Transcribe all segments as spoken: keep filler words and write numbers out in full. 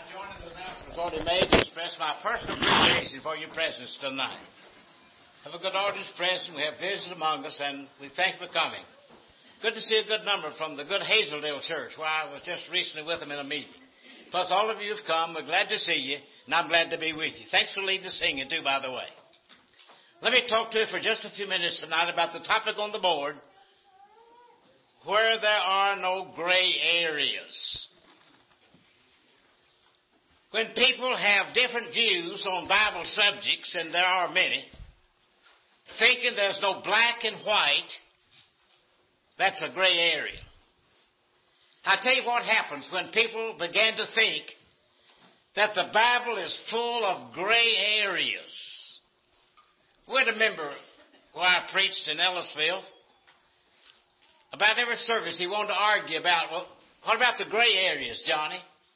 joining the announcements already made to express my personal appreciation for your presence tonight. Have a good audience present. We have visitors among us, and we thank you for coming. Good to see a good number from the good Hazeldale Church, where I was just recently with them in a meeting. Plus, all of you have come. We're glad to see you, and I'm glad to be with you. Thanks for leading the singing, too, by the way. Let me talk to you for just a few minutes tonight about the topic on the board, where there are no gray areas. When people have different views on Bible subjects, and there are many, thinking there's no black and white, that's a gray area. I tell you what happens when people begin to think that the Bible is full of gray areas. We had a member where I preached in Ellisville. About every service he wanted to argue about, well, what about the gray areas, Johnny?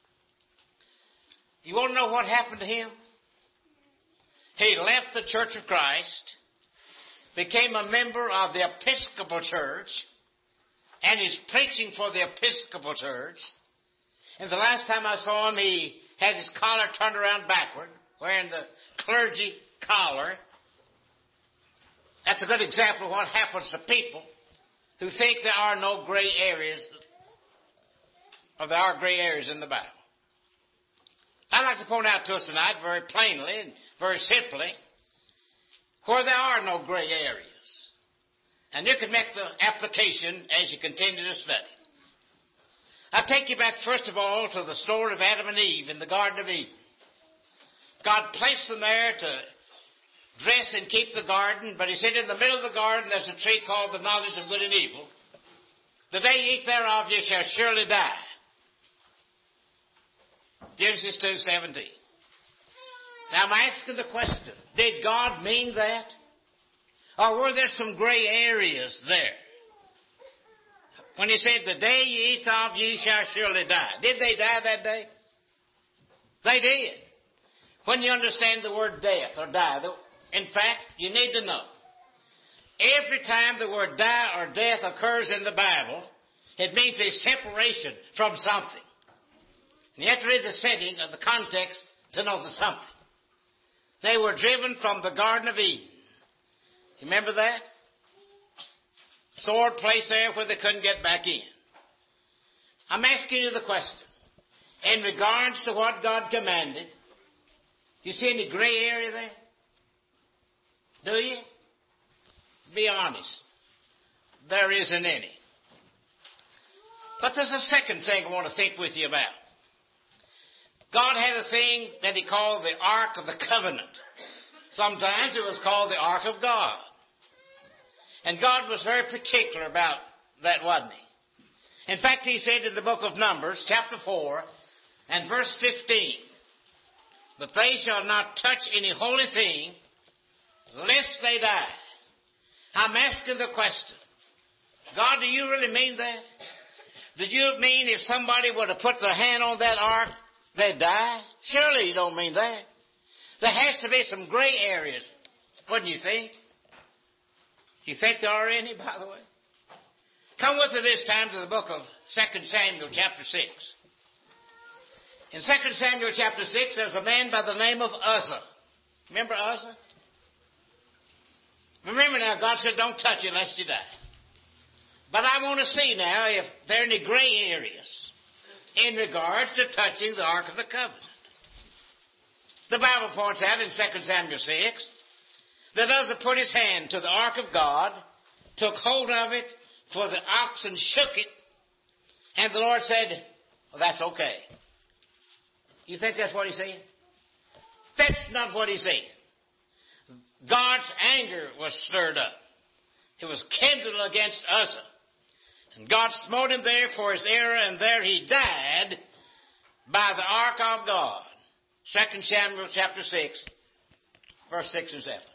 You want to know what happened to him? He left the Church of Christ, became a member of the Episcopal Church, and is preaching for the Episcopal Church. And the last time I saw him, he had his collar turned around backward, wearing the clergy collar. That's a good example of what happens to people who think there are no gray areas, or there are gray areas in the Bible. I'd like to point out to us tonight very plainly and very simply where there are no gray areas. And you can make the application as you continue to study. I'll take you back first of all to the story of Adam and Eve in the Garden of Eden. God placed them there to dress and keep the garden, but he said in the middle of the garden there's a tree called the knowledge of good and evil. The day you eat thereof you shall surely die. Genesis two seventeen. Now I'm asking the question, did God mean that? Or were there some gray areas there? When he said, the day you eat of you shall surely die. Did they die that day? They did. When you understand the word death or die, in fact, you need to know, every time the word die or death occurs in the Bible, it means a separation from something. And you have to read the setting of the context to know the something. They were driven from the Garden of Eden. You remember that? Sword placed there where they couldn't get back in. I'm asking you the question. In regards to what God commanded, you see any gray area there? Do you? Be honest. There isn't any. But there's a second thing I want to think with you about. God had a thing that he called the Ark of the Covenant. Sometimes it was called the Ark of God. And God was very particular about that, wasn't he? In fact, he said in the book of Numbers, chapter four, and verse fifteen, but they shall not touch any holy thing, lest they die. I'm asking the question, God, do you really mean that? Did you mean if somebody were to put their hand on that ark, they'd die? Surely you don't mean that. There has to be some gray areas, wouldn't you think? Do you think there are any, by the way? Come with me this time to the book of Second Samuel chapter six. In Second Samuel chapter six, there's a man by the name of Uzzah. Remember Uzzah? Remember now, God said, don't touch it lest you die. But I want to see now if there are any gray areas in regards to touching the Ark of the Covenant. The Bible points out in Second Samuel six that Uzzah put his hand to the Ark of God, took hold of it, for the oxen shook it, and the Lord said, well, that's okay. You think that's what he said? That's not what he said. God's anger was stirred up. It was kindled against Uzzah. And God smote him there for his error, and there he died by the Ark of God. Second Samuel chapter six, verse six and seven.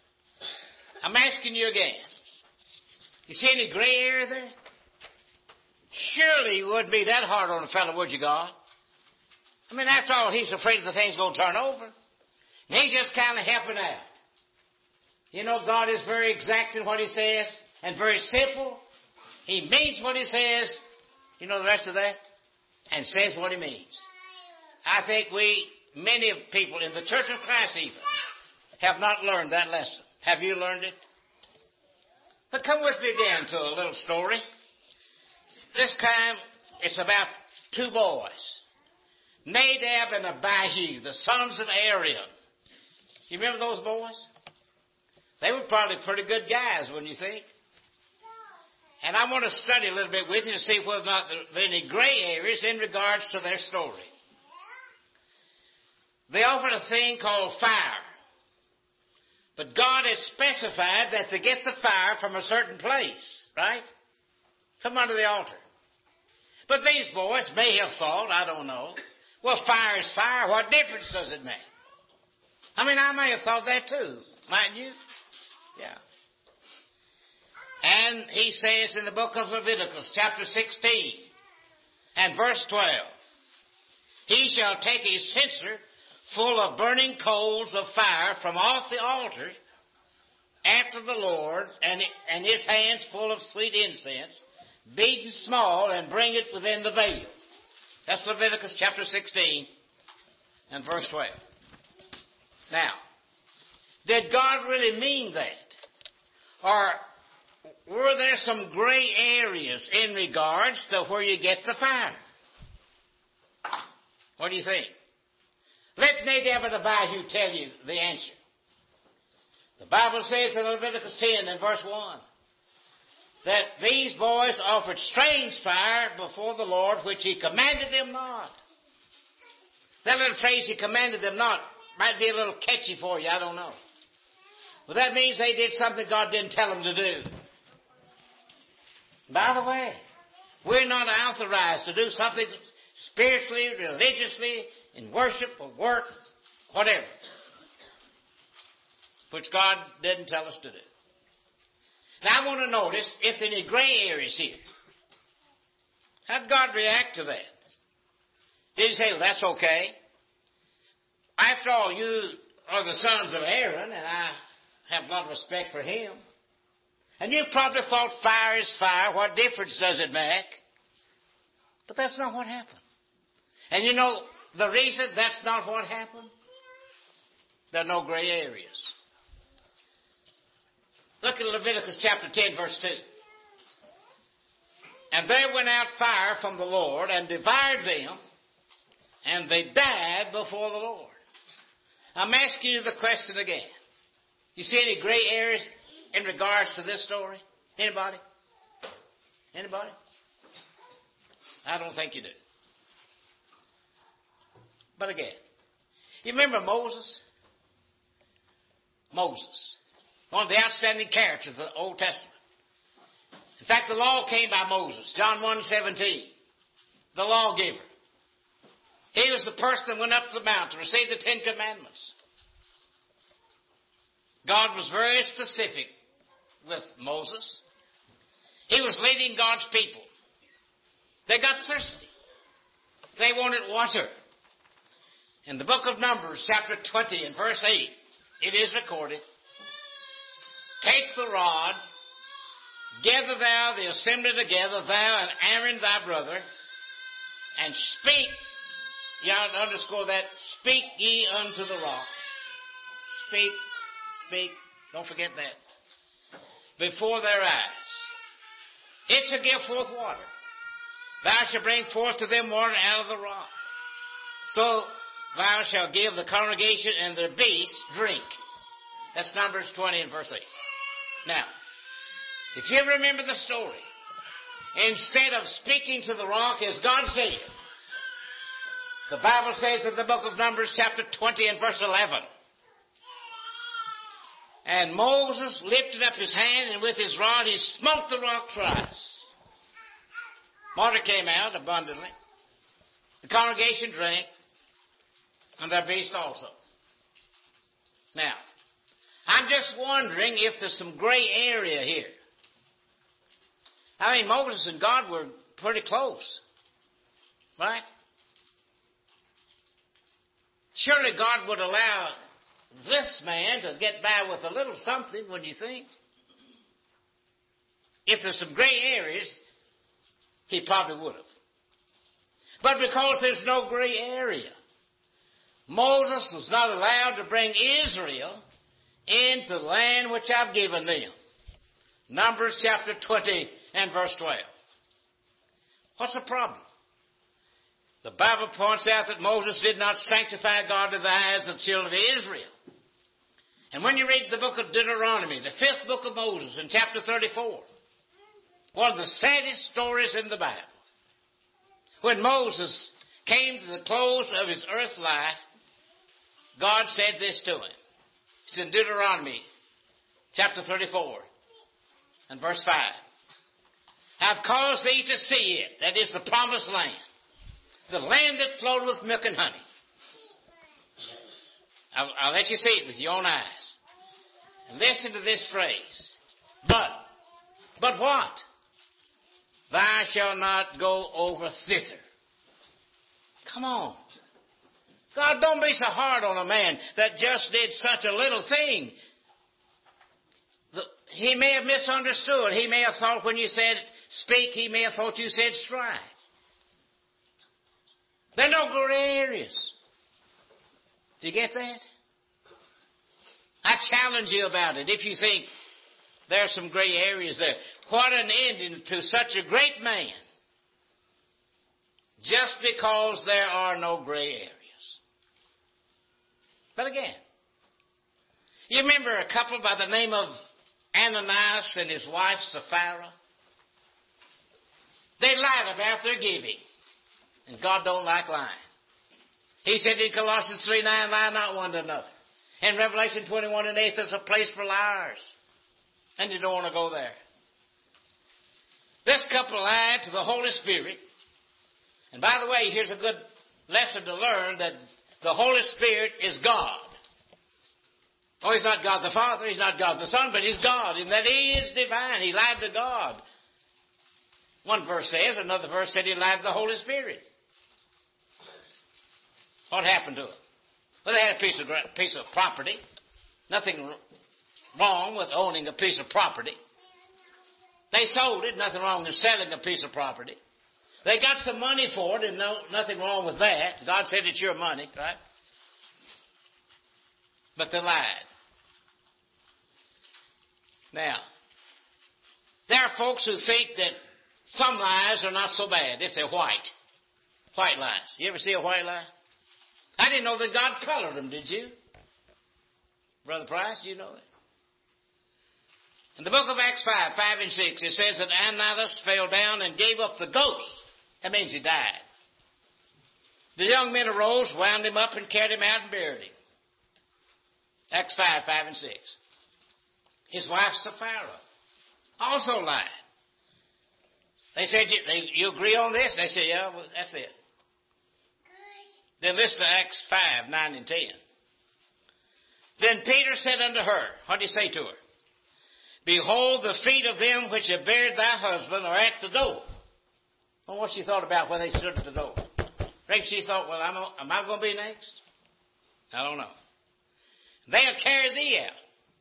I'm asking you again. You see any gray area there? Surely you wouldn't be that hard on a fellow, would you, God? I mean, after all, he's afraid the thing's going to turn over. And he's just kind of helping out. You know, God is very exact in what he says and very simple. He means what he says. You know the rest of that? And says what he means. I think we, many of people in the Church of Christ even, have not learned that lesson. Have you learned it? But come with me again to a little story. This time it's about two boys, Nadab and Abihu, the sons of Aaron. You remember those boys? They were probably pretty good guys, wouldn't you think? And I want to study a little bit with you to see whether or not there are any gray areas in regards to their story. They offered a thing called fire. But God has specified that they get the fire from a certain place, right? From under the altar. But these boys may have thought, I don't know, well, fire is fire. What difference does it make? I mean, I may have thought that too, mightn't you? Yeah. And he says in the book of Leviticus, chapter sixteen, and verse twelve, he shall take his censer full of burning coals of fire from off the altar after the Lord, and, and his hands full of sweet incense, beaten small, and bring it within the veil. That's Leviticus chapter sixteen and verse twelve. Now, did God really mean that? Or were there some gray areas in regards to where you get the fire? What do you think? Let Nadab and Abihu tell you the answer. The Bible says in Leviticus ten and verse one that these boys offered strange fire before the Lord, which he commanded them not. That little phrase, he commanded them not, might be a little catchy for you, I don't know. But that means they did something God didn't tell them to do. By the way, we're not authorized to do something spiritually, religiously, in worship or work, whatever, which God didn't tell us to do. Now I want to notice if there are any gray areas here. How did God react to that? Did he say, well, that's okay? After all, you are the sons of Aaron, and I have a lot of respect for him. And you probably thought fire is fire. What difference does it make? But that's not what happened. And you know the reason that's not what happened? There are no gray areas. Look at Leviticus chapter ten, verse two. And there went out fire from the Lord and devoured them, and they died before the Lord. I'm asking you the question again. You see any gray areas in regards to this story? Anybody? Anybody? I don't think you do. But again, you remember Moses? Moses. One of the outstanding characters of the Old Testament. In fact, the law came by Moses. John one seventeen. The lawgiver. He was the person that went up to the mountain to receive the Ten Commandments. God was very specific with Moses. He was leading God's people. They got thirsty. They wanted water. In the book of Numbers, chapter twenty and verse eight, it is recorded, take the rod, gather thou the assembly together, thou and Aaron thy brother, and speak, you ought to underscore that, speak ye unto the rock. Speak, speak, don't forget that. Before their eyes. It shall give forth water. Thou shalt bring forth to them water out of the rock. So thou shalt give the congregation and their beasts drink. That's Numbers twenty and verse eight. Now, if you remember the story, instead of speaking to the rock as God said, the Bible says in the book of Numbers chapter twenty and verse eleven, and Moses lifted up his hand, and with his rod he smote the rock thrice. Water came out abundantly. The congregation drank, and their beast also. Now, I'm just wondering if there's some gray area here. I mean, Moses and God were pretty close, right? Surely God would allow this man to get by with a little something, wouldn't you think? If there's some gray areas, he probably would have. But because there's no gray area, Moses was not allowed to bring Israel into the land which I've given them. Numbers chapter twenty and verse twelve. What's the problem? The Bible points out that Moses did not sanctify God to the eyes of the children of Israel. And when you read the book of Deuteronomy, the fifth book of Moses, in chapter thirty-four, one of the saddest stories in the Bible, when Moses came to the close of his earth life, God said this to him. It's in Deuteronomy chapter thirty-four and verse five. I've caused thee to see it, that is the promised land, the land that flowed with milk and honey. I'll, I'll let you see it with your own eyes. And listen to this phrase. But, but what? Thou shalt not go over thither. Come on. God, don't be so hard on a man that just did such a little thing. The, he may have misunderstood. He may have thought when you said speak, he may have thought you said strike. There are no gray areas. Do you get that? I challenge you about it. If you think there are some gray areas there. What an ending to such a great man. Just because there are no gray areas. But again, you remember a couple by the name of Ananias and his wife Sapphira? They lied about their giving. And God don't like lying. He said in Colossians three nine, lie not one to another. In Revelation twenty-one and eight, there's a place for liars. And you don't want to go there. This couple lied to the Holy Spirit. And by the way, here's a good lesson to learn, that the Holy Spirit is God. Oh, he's not God the Father, he's not God the Son, but he's God, in that he is divine. He lied to God. One verse says, another verse said he lied to the Holy Spirit. What happened to him? Well, they had a piece of, piece of property. Nothing wrong with owning a piece of property. They sold it. Nothing wrong with selling a piece of property. They got some money for it, and no, nothing wrong with that. God said it's your money, right? But they lied. Now, there are folks who think that some lies are not so bad if they're white. White lies. You ever see a white lie? I didn't know that God colored them, did you? Brother Price, do you know that? In the book of Acts five, five and six, it says that Ananias fell down and gave up the ghost. That means he died. The young men arose, wound him up, and carried him out and buried him. Acts five, five and six. His wife Sapphira also lied. They said, you, they, you agree on this? They said, yeah, well, that's it. Then listen to Acts five, nine and ten. Then Peter said unto her, what did he say to her? Behold, the feet of them which have buried thy husband are at the door. Well, what she thought about when they stood at the door? Maybe she thought, well, I'm, am I going to be next? I don't know. They'll carry thee out.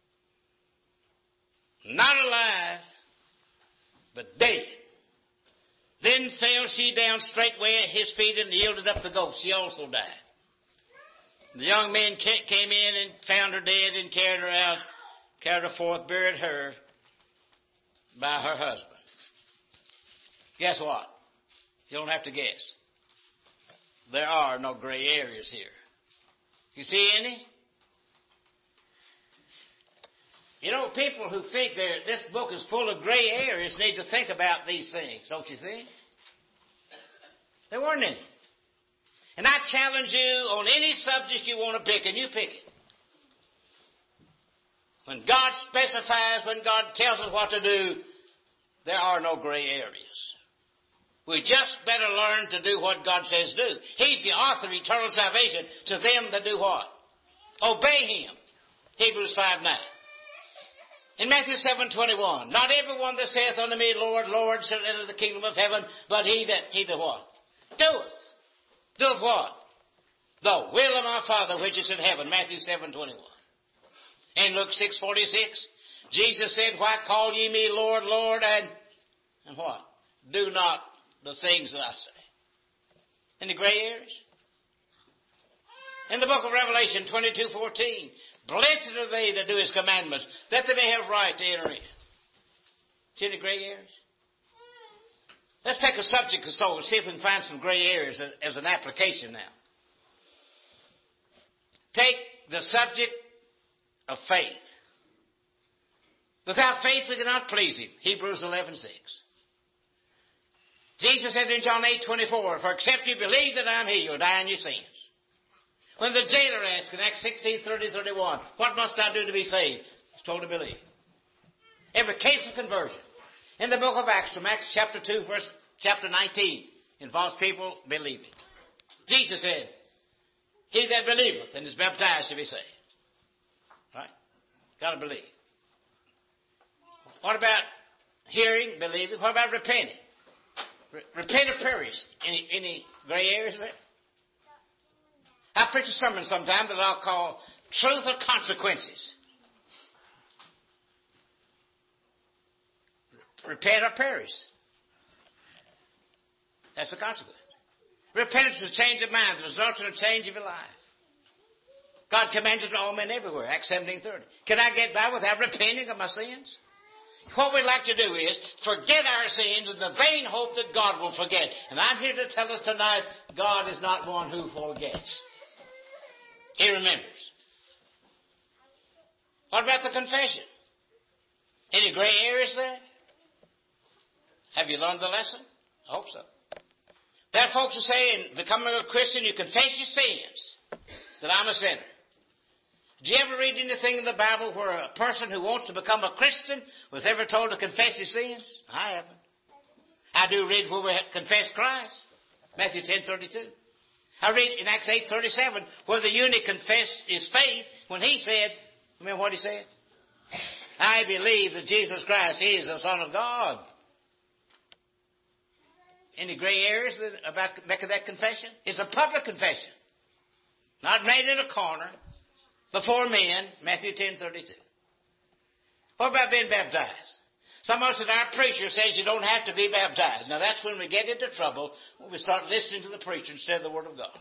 Not alive, but dead. Then fell she down straightway at his feet and yielded up the ghost. She also died. The young men came in and found her dead and carried her out, carried her forth, buried her by her husband. Guess what? You don't have to guess. There are no gray areas here. You see any? You know, people who think this book is full of gray areas need to think about these things, don't you think? There weren't any. And I challenge you on any subject you want to pick, and you pick it. When God specifies, when God tells us what to do, there are no gray areas. We just better learn to do what God says do. He's the author of eternal salvation to them that do what? Obey Him. Hebrews five nine. In Matthew seven twenty-one, not everyone that saith unto me, Lord, Lord, shall enter the kingdom of heaven, but he that, he that what? Doeth. Doeth what? The will of my Father which is in heaven. Matthew seven twenty-one. In Luke six forty-six, Jesus said, why call ye me Lord, Lord, and, and what? Do not the things that I say. Any gray areas? In the book of Revelation twenty-two fourteen, blessed are they that do his commandments, that they may have right to enter in. See any gray areas? Let's take a subject of soul, see if we can find some gray areas as an application now. Take the subject of faith. Without faith we cannot please him. Hebrews eleven six. Jesus said in John eight twenty-four, for except you believe that I am he, you'll die in your sins. When the jailer asked in Acts sixteen thirty thirty-one, what must I do to be saved? He's told to believe. Every case of conversion. In the book of Acts, from Acts chapter two, verse chapter nineteen, involves people believing. Jesus said, he that believeth and is baptized shall be saved. Right? Got to believe. What about hearing, believing? What about repenting? Re- repent or perish. Any, any gray areas there? I preach a sermon sometime that I'll call Truth or Consequences. Repent or perish. That's the consequence. Repentance is a change of mind. The result in a change of your life. God commands it to all men everywhere. Acts seventeen thirty. Can I get by without repenting of my sins? What we'd like to do is forget our sins in the vain hope that God will forget. And I'm here to tell us tonight, God is not one who forgets. He remembers. What about the confession? Any gray areas there? Have you learned the lesson? I hope so. There are folks who say in becoming a Christian, you confess your sins, that I'm a sinner. Did you ever read anything in the Bible where a person who wants to become a Christian was ever told to confess his sins? I haven't. I do read where we confess Christ. Matthew ten thirty-two. I read in Acts eight thirty-seven where the eunuch confessed his faith when he said, remember what he said? I believe that Jesus Christ is the Son of God. Any gray areas about making that confession? It's a public confession. Not made in a corner. Before men, Matthew ten thirty-two. What about being baptized? Some of us in our preacher says you don't have to be baptized. Now that's when we get into trouble, when we start listening to the preacher instead of the Word of God.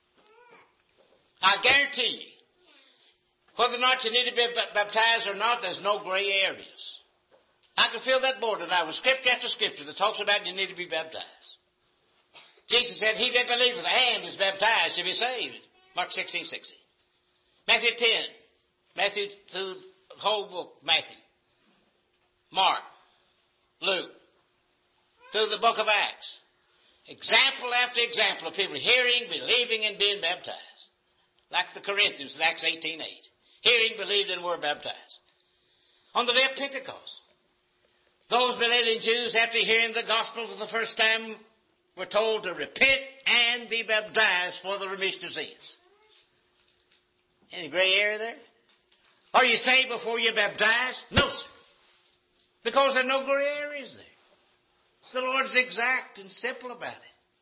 I guarantee you, whether or not you need to be baptized or not, there's no gray areas. I can feel that board tonight with scripture after scripture that talks about you need to be baptized. Jesus said, he that believeth and is baptized shall be saved. Mark sixteen sixty. Matthew ten. Matthew, through the whole book, Matthew. Mark. Luke. Through the book of Acts. Example after example of people hearing, believing, and being baptized. Like the Corinthians in Acts eighteen eight. Hearing, believed, and were baptized. On the day of Pentecost, those believing Jews, after hearing the gospel for the first time, were told to repent and be baptized for the remission of sins. Any gray area there? Are you saved before you're baptized? No, sir. Because there are no gray areas there. The Lord's exact and simple about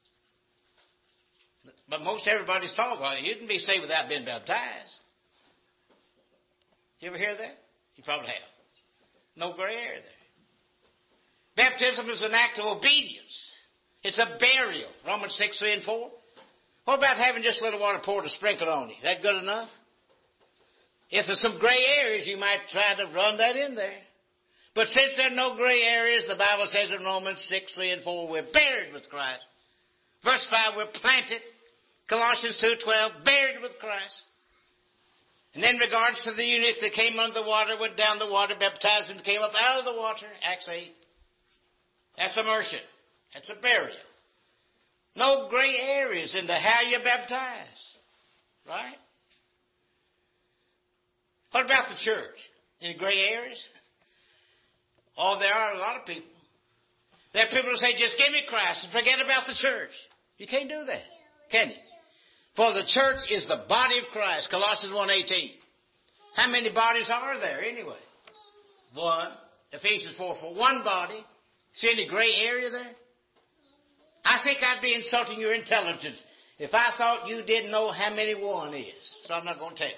it. But most everybody's talking about it. You can be saved without being baptized. You ever hear that? You probably have. No gray area there. Baptism is an act of obedience. It's a burial. Romans six, three and four. What about having just a little water poured to sprinkle on you? Is that good enough? If there's some gray areas, you might try to run that in there. But since there are no gray areas, the Bible says in Romans six, three and four, we're buried with Christ. Verse five, we're planted. Colossians two twelve, buried with Christ. And in regards to the eunuch that came under the water, went down the water, baptized him, came up out of the water, Acts eight. That's immersion. That's a burial. No gray areas into how you're baptized. Right? What about the church? Any gray areas? Oh, there are a lot of people. There are people who say, just give me Christ and forget about the church. You can't do that, can you? For the church is the body of Christ, Colossians one eighteen. How many bodies are there anyway? One. Ephesians four four. One body. See any gray area there? I think I'd be insulting your intelligence if I thought you didn't know how many one is. So I'm not going to tell you.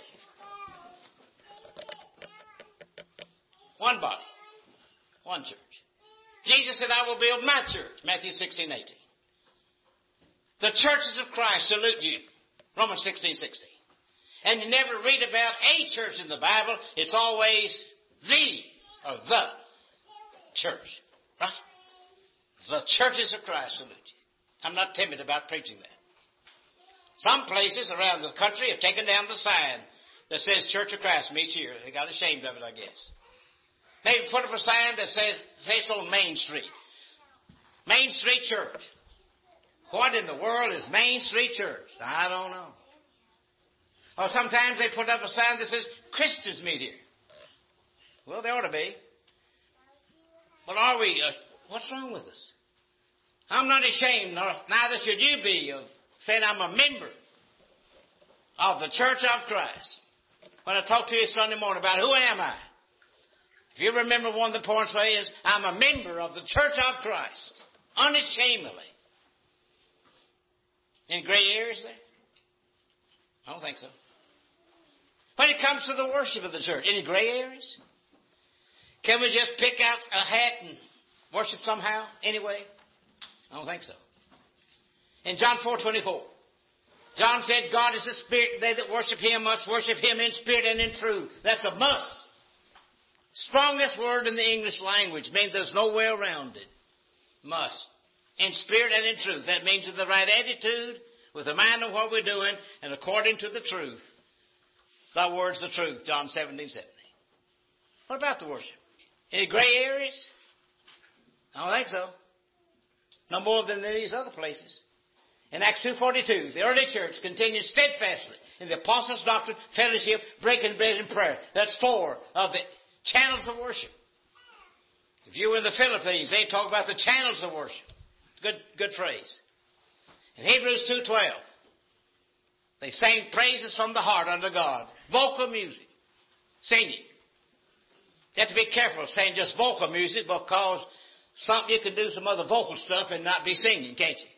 One body. One church. Jesus said, I will build my church. Matthew sixteen eighteen. The churches of Christ salute you. Romans sixteen sixteen. And you never read about a church in the Bible. It's always the or the church. Right? The churches of Christ salute you. I'm not timid about preaching that. Some places around the country have taken down the sign that says Church of Christ meets here. They got ashamed of it, I guess. Maybe put up a sign that says, say it's on Main Street. Main Street Church. What in the world is Main Street Church? I don't know. Or sometimes they put up a sign that says Christians meet here. Well, they ought to be. But are we? Uh, what's wrong with us? I'm not ashamed, nor neither should you be, of saying I'm a member of the Church of Christ. When I talk to you Sunday morning about who am I? If you remember, one of the points is, I'm a member of the Church of Christ. Unashamedly. Any gray areas there? I don't think so. When it comes to the worship of the church, any gray areas? Can we just pick out a hat and worship somehow, anyway? I don't think so. In John four twenty-four, John said, God is a spirit. They that worship him must worship him in spirit and in truth. That's a must. Strongest word in the English language means there's no way around it. Must. In spirit and in truth. That means with the right attitude, with the mind of what we're doing, and according to the truth. Thy word's the truth, John seventeen seventy. What about the worship? Any gray areas? I don't think so. No more than in these other places. In Acts two forty-two, the early church continued steadfastly in the apostles' doctrine, fellowship, breaking bread, and prayer. That's four of the channels of worship. If you were in the Philippines, they talk about the channels of worship. Good, good phrase. In Hebrews two twelve, they sang praises from the heart unto God. Vocal music. Singing. You have to be careful saying just vocal music, because some, you can do some other vocal stuff and not be singing, can't you?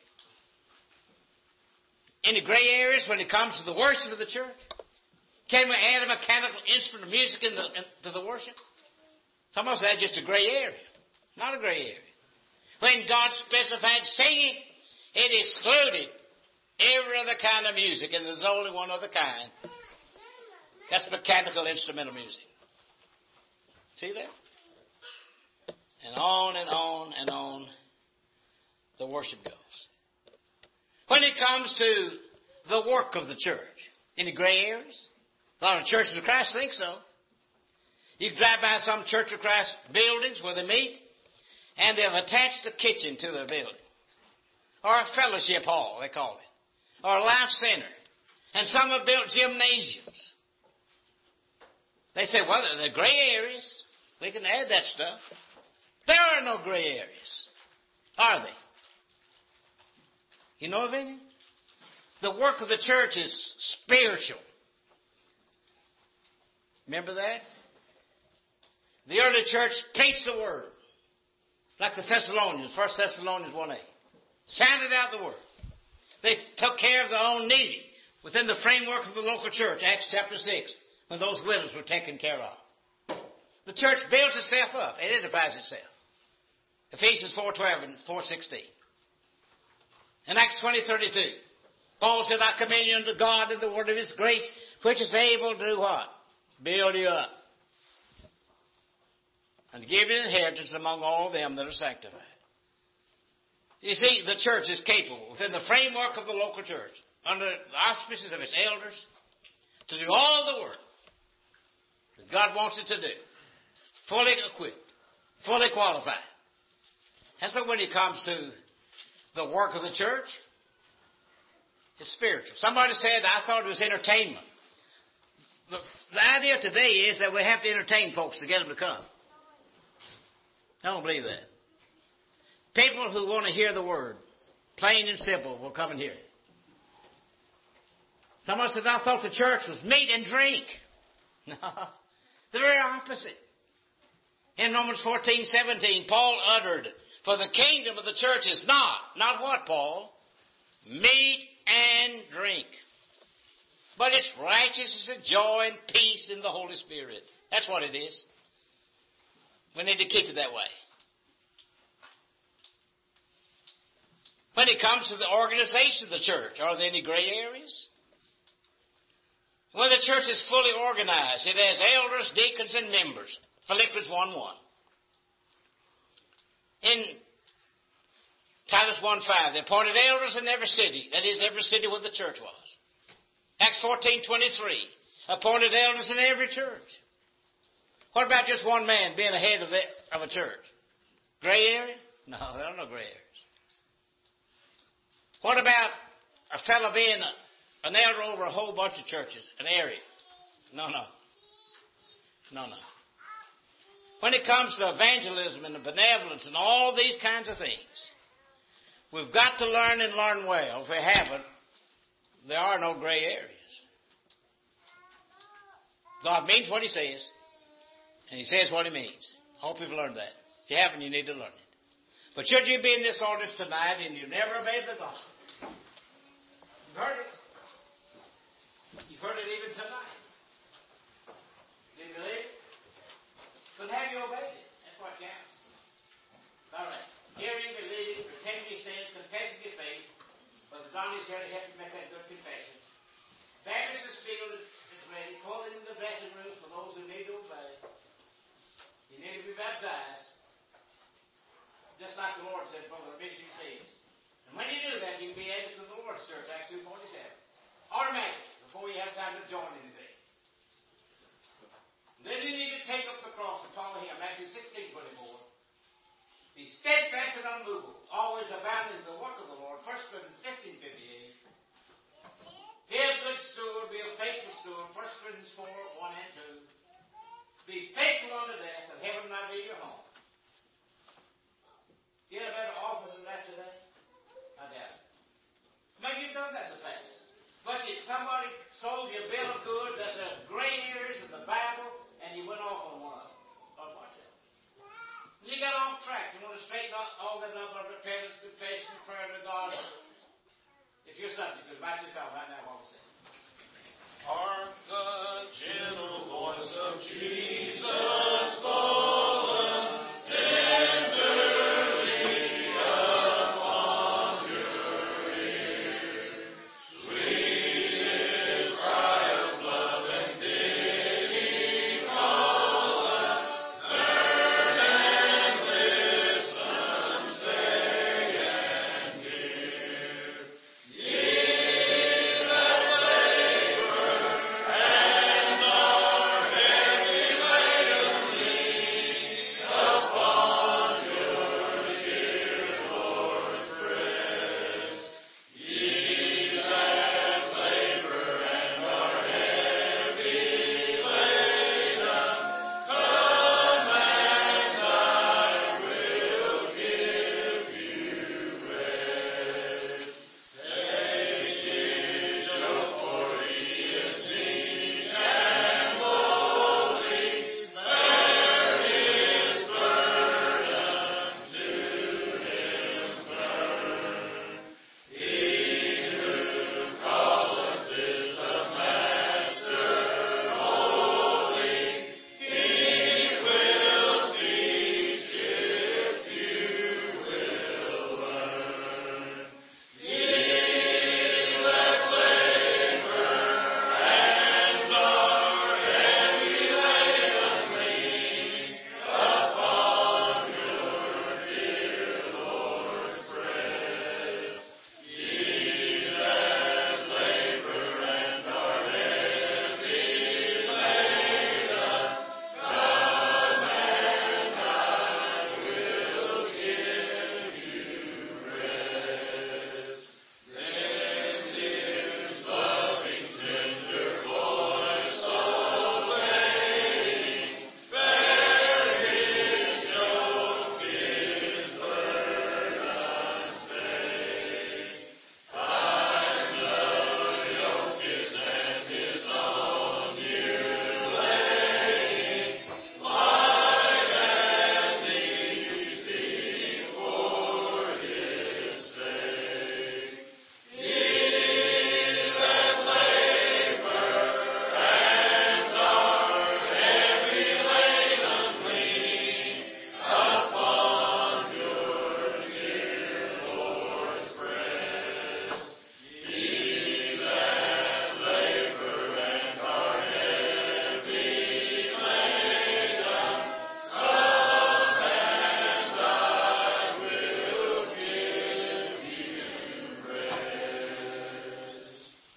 Any gray areas when it comes to the worship of the church? Can we add a mechanical instrument of music in the, in, to the worship? Some of us that's just a gray area. Not a gray area. When God specified singing, it excluded every other kind of music, and there's only one other kind. That's mechanical instrumental music. See there? And on and on and on the worship goes. When it comes to the work of the church, any gray areas? A lot of churches of Christ think so. You drive by some Church of Christ buildings where they meet, and they've attached a kitchen to their building. Or a fellowship hall, they call it. Or a life center. And some have built gymnasiums. They say, well, there are gray areas. We can add that stuff. There are no gray areas. Are they? You know of any? The work of the church is spiritual. Remember that? The early church preached the word. Like the Thessalonians, First Thessalonians one eight. Sounded out the word. They took care of their own needy within the framework of the local church, Acts chapter six, when those widows were taken care of. The church builds itself up. It edifies itself. Ephesians four twelve and four sixteen. In Acts twenty thirty-two, Paul said, I commend you unto God and the word of his grace, which is able to do what? Build you up. And to give you an inheritance among all them that are sanctified. You see, the church is capable, within the framework of the local church, under the auspices of its elders, to do all the work that God wants it to do. Fully equipped. Fully qualified. And so when it comes to the work of the church, it's spiritual. Somebody said, I thought it was entertainment. The, the idea today is that we have to entertain folks to get them to come. I don't believe that. People who want to hear the word, plain and simple, will come and hear it. Someone said, I thought the church was meat and drink. No, the very opposite. In Romans fourteen seventeen, Paul uttered, for the kingdom of the church is not, not what, Paul? Meat and drink. But it's righteousness and joy and peace in the Holy Spirit. That's what it is. We need to keep it that way. When it comes to the organization of the church, are there any gray areas? When the church is fully organized, it has elders, deacons, and members. Philippians one one. In Titus one five, they appointed elders in every city. That is, every city where the church was. Acts fourteen twenty-three, appointed elders in every church. What about just one man being the head of, the, of a church? Gray area? No, there are no gray areas. What about a fellow being a, an elder over a whole bunch of churches, an area? No, no. No, no. When it comes to evangelism and the benevolence and all these kinds of things, we've got to learn and learn well. If we haven't, there are no gray areas. God means what He says, and He says what He means. I hope you've learned that. If you haven't, you need to learn it. But should you be in this audience tonight and you never obeyed the gospel, you've heard it. You've heard it even tonight. Didn't believe it? But have you obeyed it? That's what counts. All right. Hearing, believing, pretending your sins, confessing your faith. Brother Donnie's here to help you make that good confession. Baptist field is ready. Clothing in the dressing rooms for those who need to obey. You need to be baptized. Just like the Lord said, Brother Bishop says. And when you do that, you can be added to the Lord's church, Acts two forty-seven. Automatic, before you have time to join anything. Then you need to take up the cross and follow Him, Matthew sixteen twenty-four. Be steadfast and unmovable, always abounding in the work of the Lord, First Corinthians fifteen fifty-eight. Be a good steward, be a faithful steward, First Corinthians four one and two. Be faithful unto death, that heaven might be your home. Get a better offer than that today? I doubt it. Maybe you've done that in the past. But if somebody